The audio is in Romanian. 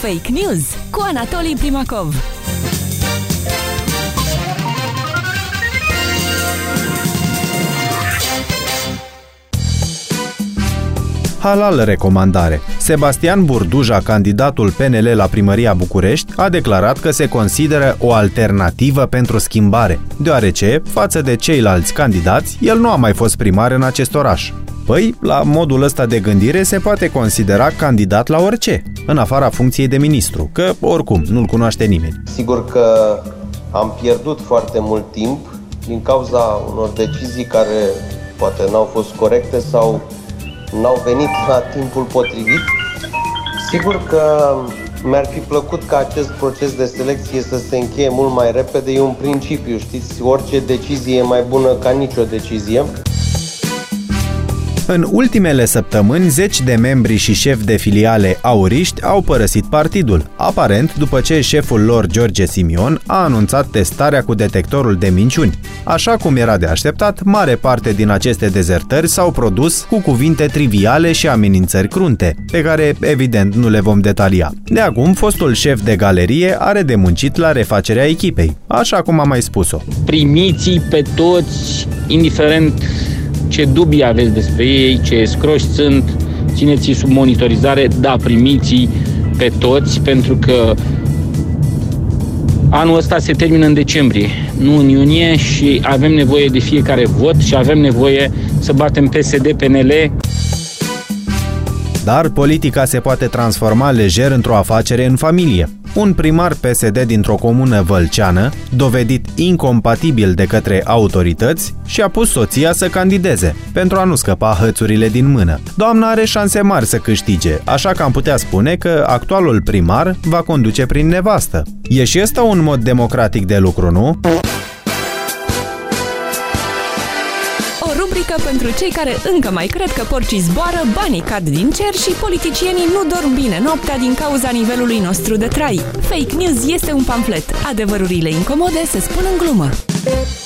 Fake News cu Anatolii Primacov. Halal recomandare. Sebastian Burduja, candidatul PNL la primăria București, a declarat că se consideră o alternativă pentru schimbare, deoarece, față de ceilalți candidați, el nu a mai fost primar în acest oraș. Păi, la modul ăsta de gândire se poate considera candidat la orice, în afara funcției de ministru, că oricum nu-l cunoaște nimeni. Sigur că am pierdut foarte mult timp din cauza unor decizii care poate n-au fost corecte sau n-au venit la timpul potrivit. Sigur că mi-ar fi plăcut ca acest proces de selecție să se încheie mult mai repede. E un principiu, știți, orice decizie e mai bună ca nicio decizie. În ultimele săptămâni, zeci de membri și șefi de filiale auriști au părăsit partidul, aparent după ce șeful lor, George Simion, a anunțat testarea cu detectorul de minciuni. Așa cum era de așteptat, mare parte din aceste dezertări s-au produs cu cuvinte triviale și amenințări crunte, pe care, evident, nu le vom detalia. De acum, fostul șef de galerie are de muncit la refacerea echipei, așa cum am mai spus-o. Primiți-i pe toți, indiferent ce dubii aveți despre ei, ce escroși sunt, țineți-i sub monitorizare, da, primiți-i pe toți, pentru că anul ăsta se termină în decembrie, nu în iunie, și avem nevoie de fiecare vot și avem nevoie să batem PSD-PNL. Dar politica se poate transforma lejer într-o afacere în familie. Un primar PSD dintr-o comună vălceană, dovedit incompatibil de către autorități, și-a pus soția să candideze, pentru a nu scăpa hățurile din mână. Doamna are șanse mari să câștige, așa că am putea spune că actualul primar va conduce prin nevastă. E și ăsta un mod democratic de lucru, nu? Rubrică pentru cei care încă mai cred că porcii zboară, banii cad din cer și politicienii nu dorm bine noaptea din cauza nivelului nostru de trai. Fake News este un pamflet. Adevărurile incomode se spun în glumă.